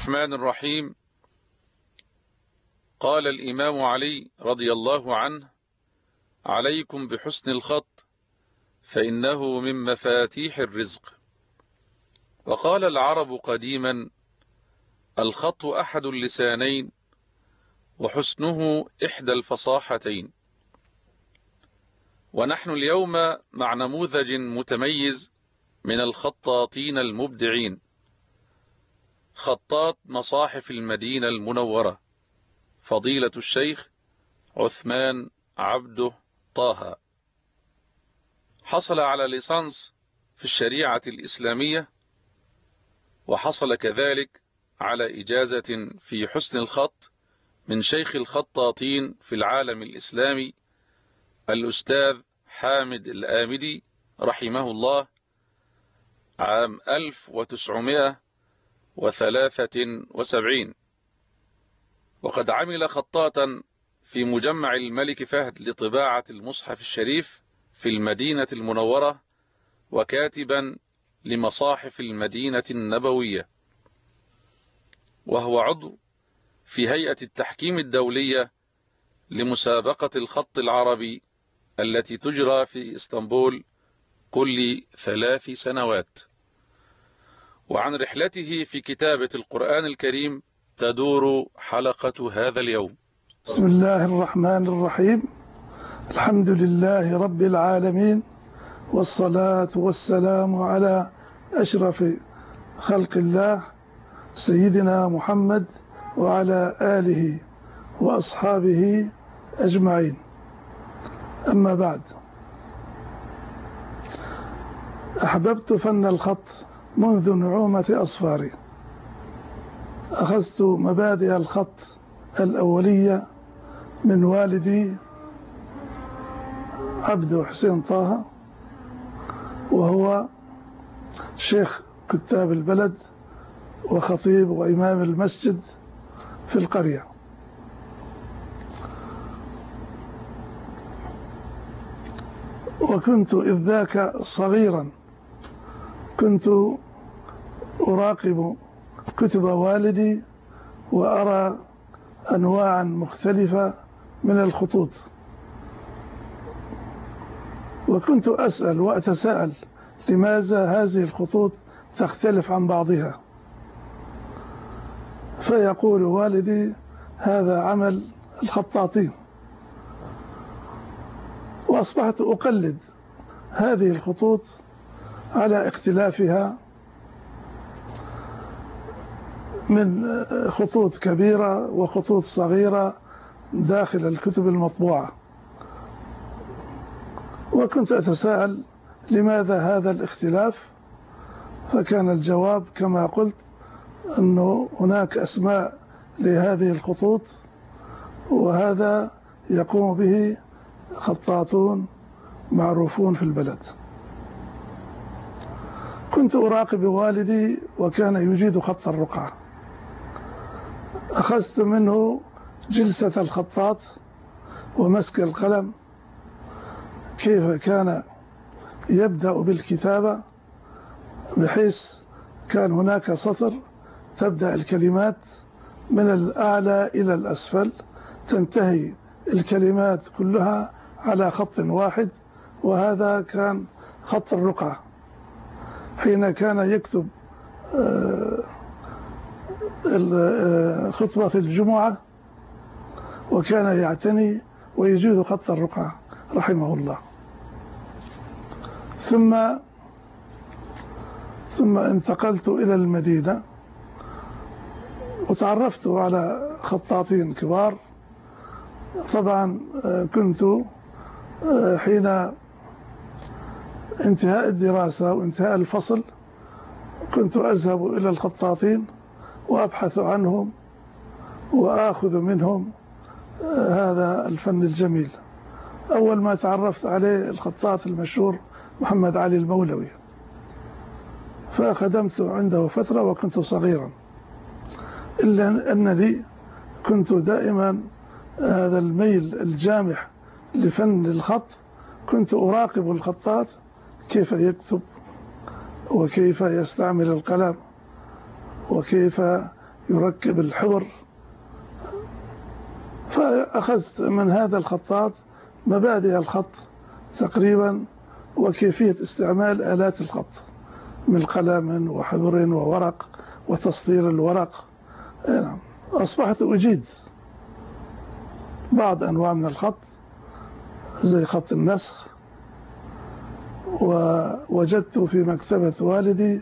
الرحمن الرحيم. قال الإمام علي رضي الله عنه: عليكم بحسن الخط فإنه من مفاتيح الرزق. وقال العرب قديما: الخط أحد اللسانين وحسنه إحدى الفصاحتين. ونحن اليوم مع نموذج متميز من الخطاطين المبدعين، خطاط مصاحف المدينة المنورة، فضيلة الشيخ عثمان عبده طه. حصل على ليسانس في الشريعة الإسلامية، وحصل كذلك على إجازة في حسن الخط من شيخ الخطاطين في العالم الإسلامي الأستاذ حامد الآمدي رحمه الله عام 1973. وقد عمل خطاطا في مجمع الملك فهد لطباعة المصحف الشريف في المدينة المنورة، وكاتبا لمصاحف المدينة النبوية، وهو عضو في هيئة التحكيم الدولية لمسابقة الخط العربي التي تجرى في اسطنبول كل 3 سنوات. وعن رحلته في كتابة القرآن الكريم تدور حلقة هذا اليوم. بسم الله الرحمن الرحيم. الحمد لله رب العالمين، والصلاة والسلام على أشرف خلق الله سيدنا محمد وعلى آله وأصحابه أجمعين. أما بعد، أحببت فن الخط منذ نعومة أصفاري. أخذت مبادئ الخط الأولية من والدي عبده حسين طه، وهو شيخ كتاب البلد وخطيب وإمام المسجد في القرية. وكنت إذ ذاك صغيرا كنت أراقب كتب والدي وأرى أنواعا مختلفة من الخطوط، وكنت أسأل وأتساءل لماذا هذه الخطوط تختلف عن بعضها، فيقول والدي: هذا عمل الخطاطين. وأصبحت أقلد هذه الخطوط على اختلافها من خطوط كبيرة وخطوط صغيرة داخل الكتب المطبوعة. وكنت أتساءل لماذا هذا الاختلاف، فكان الجواب كما قلت أنه هناك أسماء لهذه الخطوط، وهذا يقوم به خطاطون معروفون في البلد. كنت أراقب والدي وكان يجيد خط الرقعة. أخذت منه جلسة الخطاط ومسك القلم، كيف كان يبدأ بالكتابة، بحيث كان هناك سطر تبدأ الكلمات من الأعلى إلى الأسفل، تنتهي الكلمات كلها على خط واحد، وهذا كان خط الرقعة. حين كان يكتب خطبة الجمعة وكان يعتني ويجيد خط الرقعة رحمه الله. ثم انتقلت إلى المدينة وتعرفت على خطاطين كبار. طبعا كنت حين انتهاء الدراسة وانتهاء الفصل كنت أذهب إلى الخطاطين وأبحث عنهم وآخذ منهم هذا الفن الجميل. أول ما تعرفت عليه الخطاط المشهور محمد علي المولوي، فخدمت عنده فترة وكنت صغيرا، إلا أنني كنت دائما هذا الميل الجامح لفن الخط. كنت أراقب الخطاط كيف يكتب وكيف يستعمل القلم وكيف يركب الحبر. فأخذت من هذا الخطاط مبادئ الخط تقريبا وكيفية استعمال آلات الخط من قلم وحبر وورق وتسطير الورق. نعم. أصبحت أجيد بعض أنواع من الخط زي خط النسخ. ووجدت في مكتبة والدي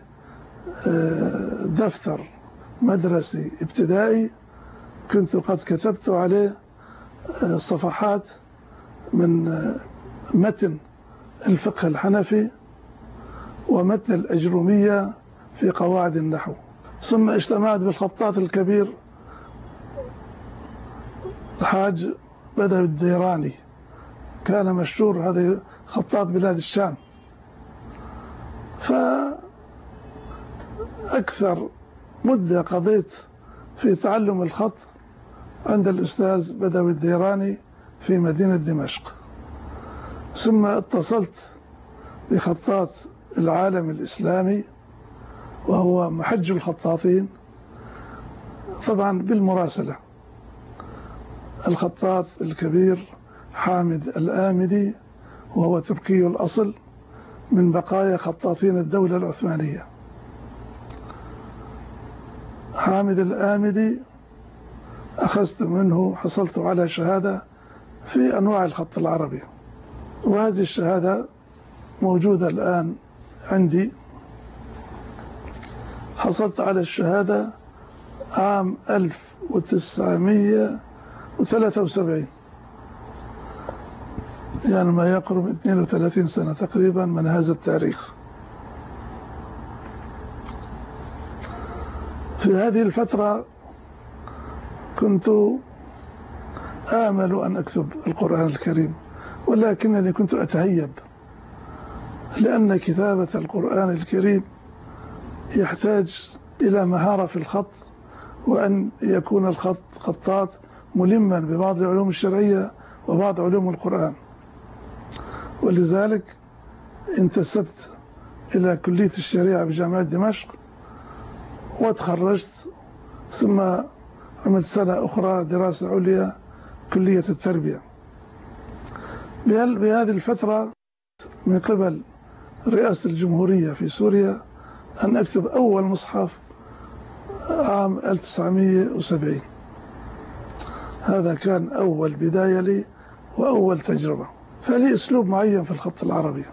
دفتر مدرسي ابتدائي كنت قد كتبت عليه صفحات من متن الفقه الحنفي ومتن الأجرومية في قواعد النحو. ثم اجتمعت بالخطاط الكبير الحاج بدوي الديراني، كان مشهور، هذا خطاط بلاد الشام. فأكثر مدة قضيت في تعلم الخط عند الأستاذ بدوي الديراني في مدينة دمشق. ثم اتصلت بخطاط العالم الإسلامي وهو محج الخطاطين، طبعا بالمراسلة، الخطاط الكبير حامد الآمدي، وهو تركي الأصل من بقايا خطاطين الدولة العثمانية. حامد الآمدي أخذت منه، حصلت على شهادة في أنواع الخط العربي، وهذه الشهادة موجودة الآن عندي. حصلت على الشهادة عام 1973، يعني ما يقرب 32 سنة تقريبا من هذا التاريخ. في هذه الفترة كنت آمل أن أكتب القرآن الكريم، ولكنني كنت أتهيب، لأن كتابة القرآن الكريم يحتاج إلى مهارة في الخط، وأن يكون الخطاط ملما ببعض العلوم الشرعية وبعض علوم القرآن. ولذلك انتسبت إلى كلية الشريعة بجامعة دمشق وتخرجت، ثم عملت سنة أخرى دراسة عليا كلية التربية. بهذه الفترة من قبل رئاسة الجمهورية في سوريا أن أكتب أول مصحف عام 1970. هذا كان أول بداية لي وأول تجربة. فلي أسلوب معين في الخط العربي،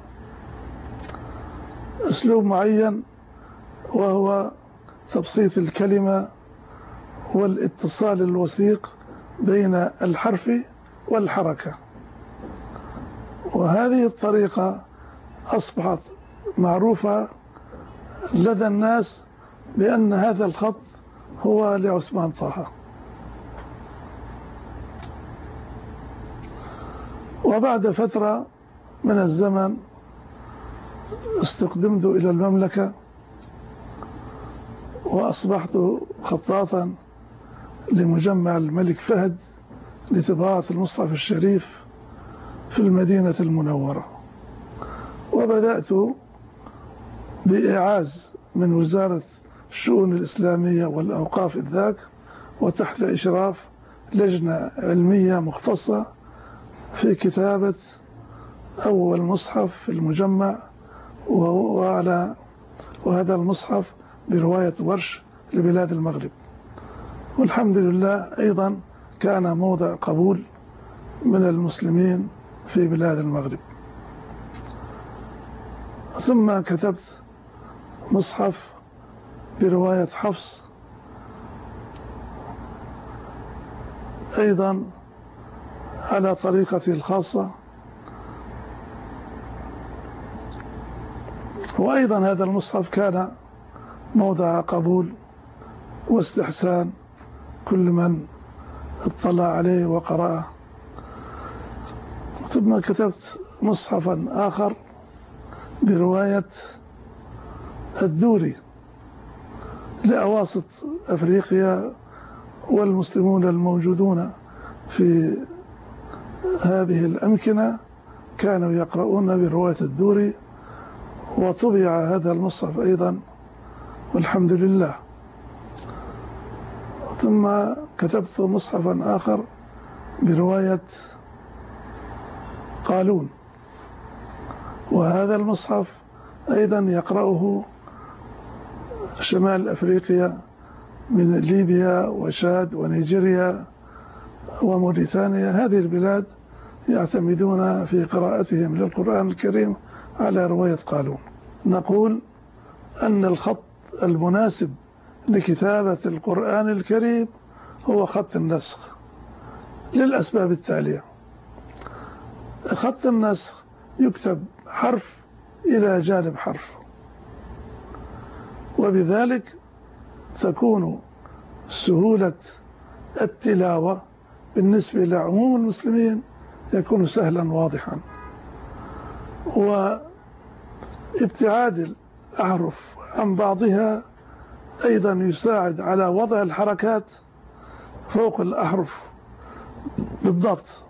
أسلوب معين، وهو تبسيط الكلمة والاتصال الوثيق بين الحرف والحركة. وهذه الطريقة أصبحت معروفة لدى الناس بأن هذا الخط هو لعثمان طه. وبعد فترة من الزمن استقدمت إلى المملكة وأصبحت خطاطا لمجمع الملك فهد لطباعة المصحف الشريف في المدينة المنورة. وبدأت بإعاز من وزارة الشؤون الإسلامية والأوقاف ذاك، وتحت إشراف لجنة علمية مختصة، في كتابة أول مصحف في المجمع، وهذا المصحف برواية ورش لبلاد المغرب. والحمد لله أيضا كان موضع قبول من المسلمين في بلاد المغرب. ثم كتبت مصحف برواية حفص أيضا على طريقتي الخاصة. وأيضا هذا المصحف كان موضع قبول واستحسان كل من اطلع عليه وقرأه. ثم كتبت مصحفا آخر برواية الدوري لأواسط أفريقيا والمسلمون الموجودون في هذه الأمكنة كانوا يقرؤون برواية الدوري، وطبع هذا المصحف أيضا والحمد لله. ثم كتبت مصحفا آخر برواية قالون، وهذا المصحف أيضا يقرأه شمال أفريقيا من ليبيا وشاد ونيجيريا وموريتانيا. هذه البلاد يعتمدون في قراءتهم للقرآن الكريم على رواية قالون. نقول أن الخط المناسب لكتابة القرآن الكريم هو خط النسخ للأسباب التالية: خط النسخ يكتب حرف إلى جانب حرف، وبذلك تكون سهولة التلاوة بالنسبة لعموم المسلمين يكون سهلا واضحا، وابتعاد الأحرف عن بعضها أيضا يساعد على وضع الحركات فوق الأحرف بالضبط،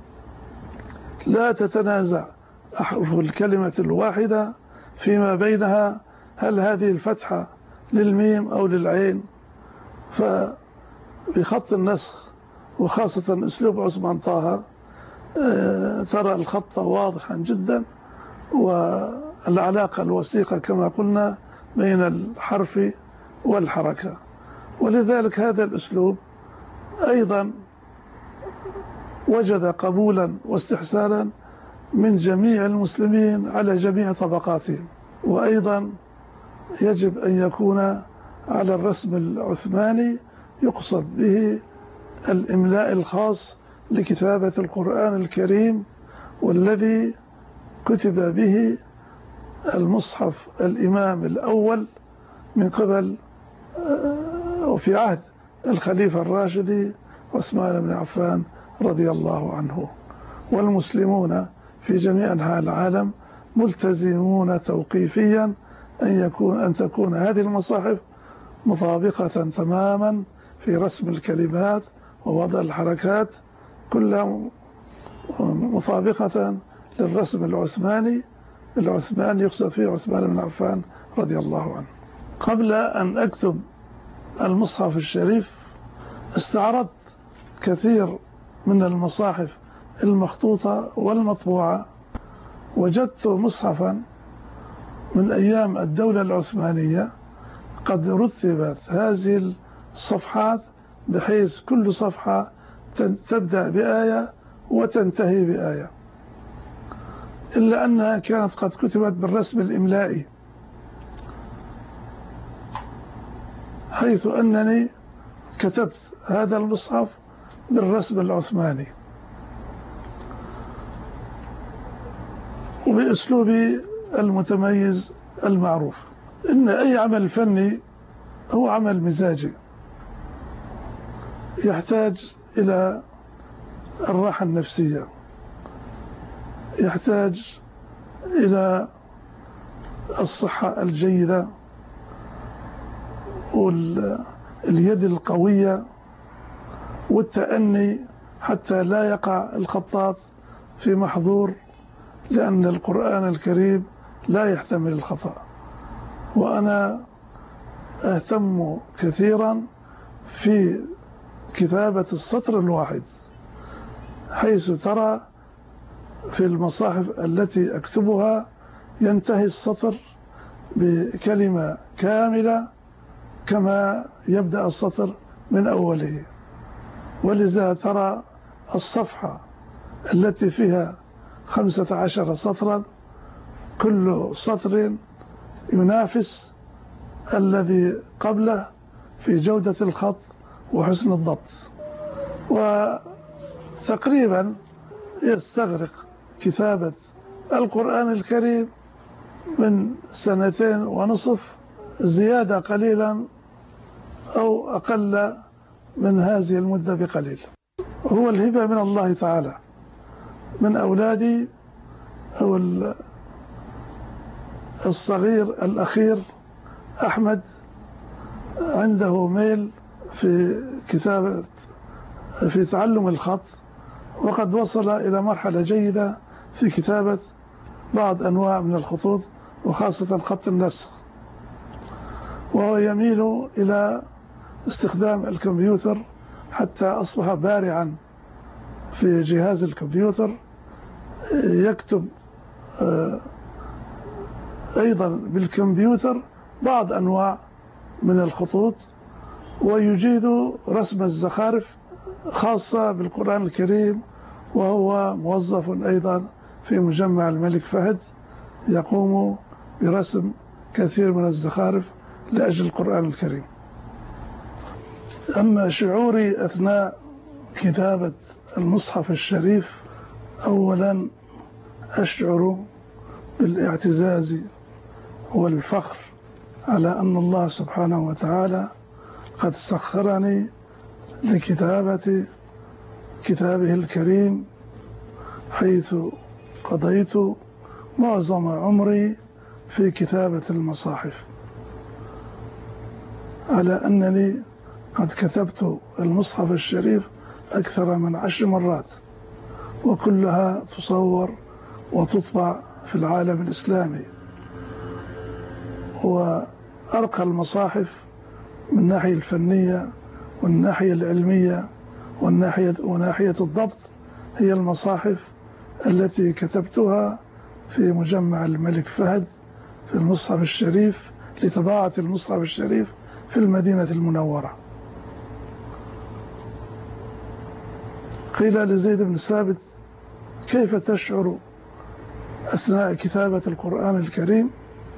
لا تتنازع أحرف الكلمة الواحدة فيما بينها، هل هذه الفتحة للميم أو للعين. فبخط النسخ وخاصة أسلوب عثمان طه ترى الخط واضحا جدا، والعلاقة الوثيقة كما قلنا بين الحرف والحركة، ولذلك هذا الأسلوب أيضا وجد قبولا واستحسانا من جميع المسلمين على جميع طبقاتهم. وأيضا يجب أن يكون على الرسم العثماني يقصد به الإملاء الخاص لكتابة القرآن الكريم، والذي كتب به المصحف الإمام الأول من قبل وفي عهد الخليفة الراشدي عثمان بن عفان رضي الله عنه. والمسلمون في جميع أنحاء العالم ملتزمون توقيفيا أن تكون هذه المصاحف مطابقة تماما في رسم الكلمات ووضع الحركات، كلها مطابقة للرسم العثماني. العثماني يقصد فيه عثمان بن عفان رضي الله عنه. قبل أن أكتب المصحف الشريف استعرضت كثير من المصاحف المخطوطة والمطبوعة، وجدت مصحفا من أيام الدولة العثمانية قد رتبت هذه الصفحات بحيث كل صفحة تبدأ بآية وتنتهي بآية، إلا أنها كانت قد كتبت بالرسم الإملائي، حيث أنني كتبت هذا المصحف بالرسم العثماني وبأسلوبي المتميز المعروف. إن أي عمل فني هو عمل مزاجي يحتاج إلى الراحة النفسية، يحتاج إلى الصحة الجيدة واليد القوية والتأني حتى لا يقع الخطاط في محظور، لأن القرآن الكريم لا يحتمل الخطأ. وأنا أهتم كثيرا في كتابة السطر الواحد، حيث ترى في المصاحف التي أكتبها ينتهي السطر بكلمة كاملة كما يبدأ السطر من أوله، ولذا ترى الصفحة التي فيها 15 سطرا كل سطر ينافس الذي قبله في جودة الخط وحسن الضبط. وتقريبا يستغرق كتابة القرآن الكريم من 2.5 زيادة قليلا أو أقل من هذه المدة بقليل. هو الهبة من الله تعالى. من أولادي أو الصغير الأخير أحمد عنده ميل في كتابة في تعلم الخط، وقد وصل إلى مرحلة جيدة في كتابة بعض أنواع من الخطوط وخاصة خط النسخ، وهو يميل إلى استخدام الكمبيوتر حتى أصبح بارعا في جهاز الكمبيوتر، يكتب أيضا بالكمبيوتر بعض أنواع من الخطوط، ويجيد رسم الزخارف خاصة بالقرآن الكريم، وهو موظف أيضا في مجمع الملك فهد يقوم برسم كثير من الزخارف لأجل القرآن الكريم. أما شعوري أثناء كتابة المصحف الشريف، أولا أشعر بالاعتزاز والفخر على أن الله سبحانه وتعالى قد سخرني لكتابة كتابه الكريم، حيث قضيت معظم عمري في كتابة المصاحف، على أنني قد كتبت المصحف الشريف أكثر من 10 مرات، وكلها تصور وتطبع في العالم الإسلامي. وأرقى المصاحف من الناحية الفنية والناحية العلمية وناحية الضبط هي المصاحف التي كتبتها في مجمع الملك فهد في المصحف الشريف، لطباعة المصحف الشريف في المدينة المنورة. قيل لزيد بن ثابت: كيف تشعر أثناء كتابة القرآن الكريم؟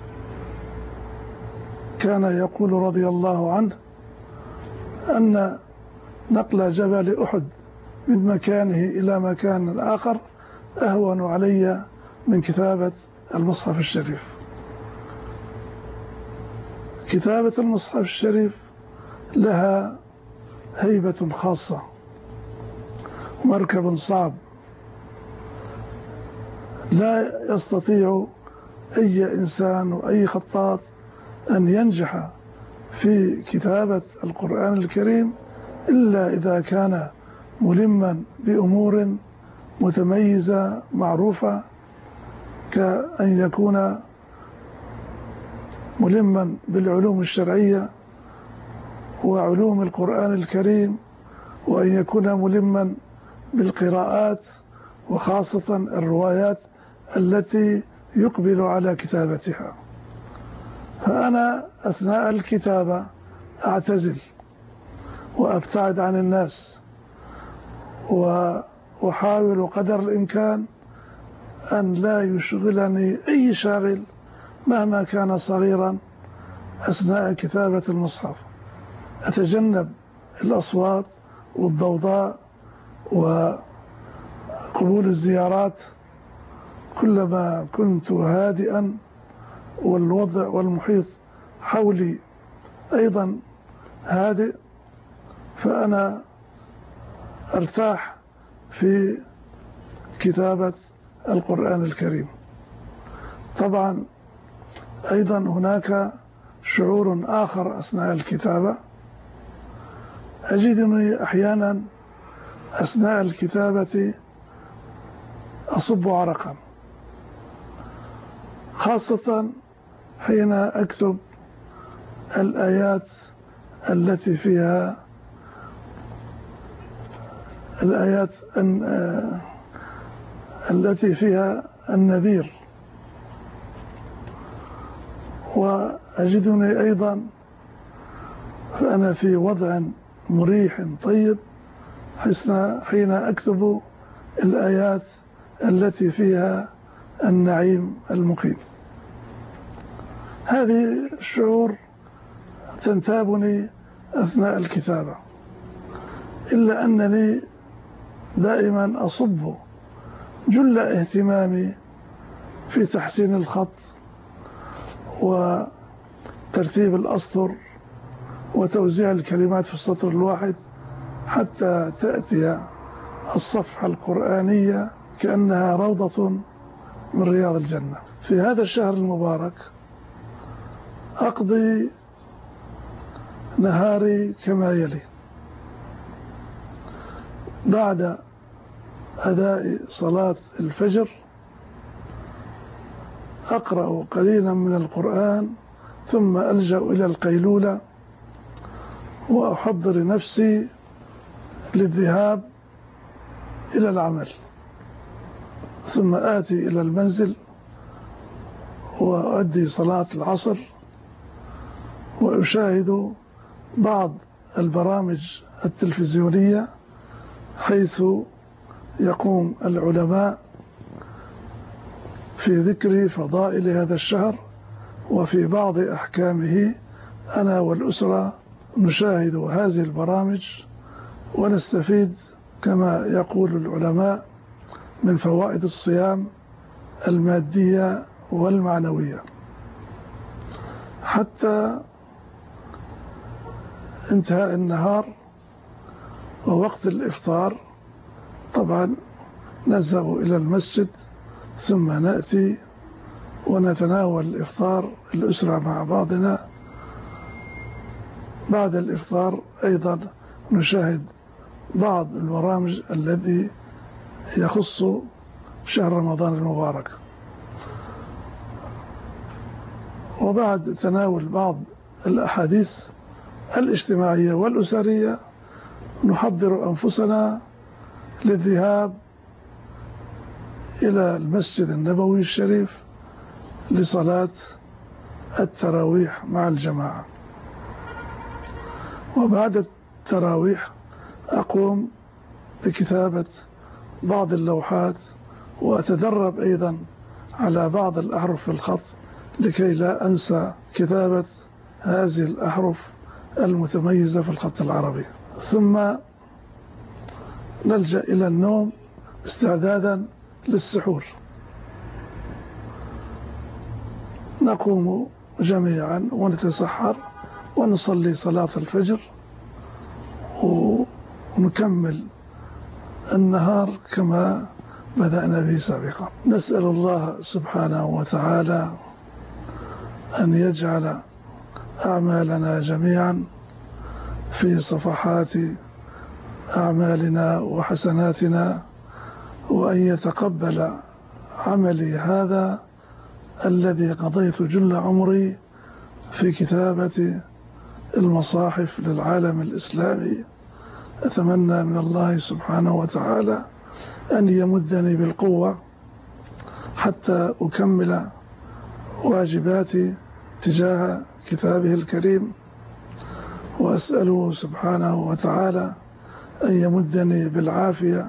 كان يقول رضي الله عنه أن نقل جبل أحد من مكانه إلى مكان آخر أهون علي من كتابة المصحف الشريف. كتابة المصحف الشريف لها هيبة خاصة، مركب صعب لا يستطيع أي إنسان وأي خطاط أن ينجح في كتابة القرآن الكريم إلا إذا كان ملما بأمور متميزة معروفة، كأن يكون ملما بالعلوم الشرعية وعلوم القرآن الكريم، وأن يكون ملما بالقراءات وخاصة الروايات التي يقبل على كتابتها. فأنا أثناء الكتابة أعتزل وأبتعد عن الناس، وأحاول قدر الإمكان أن لا يشغلني أي شاغل مهما كان صغيرا أثناء كتابة المصحف. أتجنب الأصوات والضوضاء وقبول الزيارات. كلما كنت هادئا والوضع والمحيط حولي أيضا هادئ، فأنا أرتاح في كتابة القرآن الكريم. طبعا أيضا هناك شعور آخر أثناء الكتابة، أجدني أحيانا أثناء الكتابة أصب عرقا، خاصة حين أكتب الآيات التي فيها النذير، وأجدني أيضا فأنا في وضع مريح طيب حين أكتب الآيات التي فيها النعيم المقيم. هذه الشعور تنتابني أثناء الكتابة، إلا أنني دائما أصب جل اهتمامي في تحسين الخط وترتيب الأسطر وتوزيع الكلمات في السطر الواحد حتى تأتي الصفحة القرآنية كأنها روضة من رياض الجنة. في هذا الشهر المبارك أقضي نهاري كما يلي: بعد أداء صلاة الفجر أقرأ قليلا من القرآن، ثم ألجأ إلى القيلولة، وأحضر نفسي للذهاب إلى العمل، ثم آتي إلى المنزل وأؤدي صلاة العصر وأشاهد بعض البرامج التلفزيونية حيث يقوم العلماء في ذكر فضائل هذا الشهر وفي بعض أحكامه. أنا والأسرة نشاهد هذه البرامج ونستفيد كما يقول العلماء من فوائد الصيام المادية والمعنوية حتى انتهاء النهار ووقت الإفطار. طبعا نذهب إلى المسجد ثم نأتي ونتناول الإفطار الأسرة مع بعضنا. بعد الإفطار أيضا نشاهد بعض البرامج الذي يخص شهر رمضان المبارك. وبعد تناول بعض الأحاديث الاجتماعية والأسرية نحضر أنفسنا للذهاب إلى المسجد النبوي الشريف لصلاة التراويح مع الجماعة. وبعد التراويح أقوم بكتابة بعض اللوحات وأتدرب أيضا على بعض الأحرف في الخط لكي لا أنسى كتابة هذه الأحرف المتميزة في الخط العربي. ثم نلجأ إلى النوم استعدادا للسحور. نقوم جميعا ونتسحر ونصلي صلاة الفجر ونكمل النهار كما بدأنا به سابقا. نسأل الله سبحانه وتعالى أن يجعل أعمالنا جميعا في صفحات أعمالنا وحسناتنا، وأن يتقبل عملي هذا الذي قضيت جل عمري في كتابة المصاحف للعالم الإسلامي. أتمنى من الله سبحانه وتعالى أن يمدني بالقوة حتى أكمل واجباتي تجاه كتابه الكريم، وأسأله سبحانه وتعالى أن يمدني بالعافية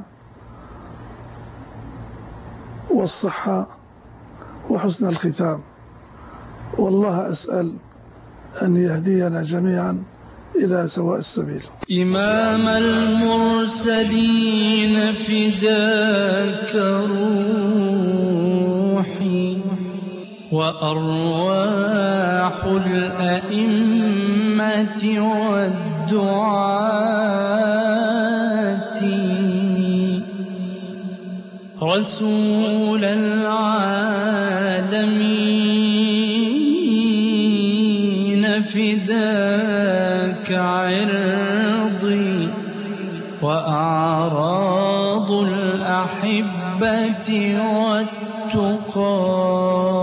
والصحة وحسن الختام. والله أسأل أن يهدينا جميعا إلى سواء السبيل. إمام المرسلين فداك روحي وأرواح الأئمة والدعاة، رسول العالمين فداك عرضي وأعراض الأحبة والتقى.